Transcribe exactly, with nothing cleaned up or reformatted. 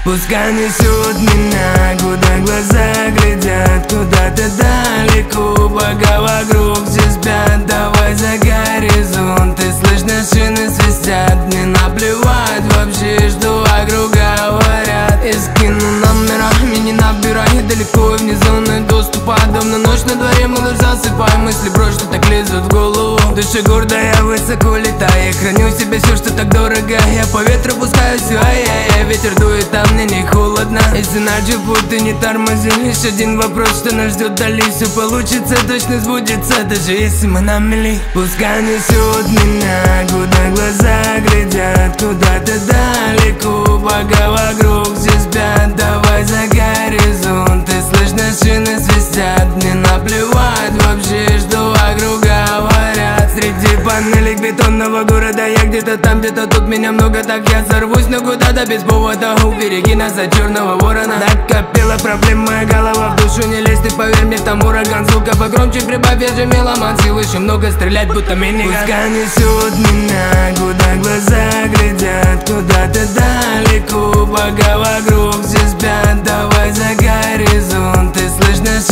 Пускай несет меня, куда глаза глядят, куда-то далеко, пока вокруг все спят. Давай за горизонт, и слышно шины свистят. Мне наплевать вообще, что вокруг говорят. Я скину номера, меня не набирай, далеко и вне зоны доступа. Давно ночь на дворе, малыш, засыпай. Мысли прочь, что так лезут в голову. Душа гордая, высоко летая, храню в себе все, что так дорого. Я по ветру пускаю все, ай-яй-яй. Ветер дует, а мне не холодно. Если ночью путь, ты не тормози. Лишь один вопрос, что нас ждет вдали. Все получится, точно сбудется, даже если мы на мели. Пускай несет меня, куда глаза глядят, куда-то далеко, пока вокруг все спят. Давай за горизонт, и слышно шины свистят. Мне наплевать вообще, что вокруг говорят. Среди панелек бетонного города я где-то там, где-то тут, меня много, так я сорвусь, но куда-то без повода. Убереги нас от черного ворона. Накопила проблем моя голова, в душу не лезь, ты поверь мне, там ураган. Звука погромче прибавь, я же меломан. Сил еще много, стрелять будто миниган. Пускай несет меня, куда глаза глядят, куда-то далеко, пока вокруг все спят. Давай за горизонт, и слышно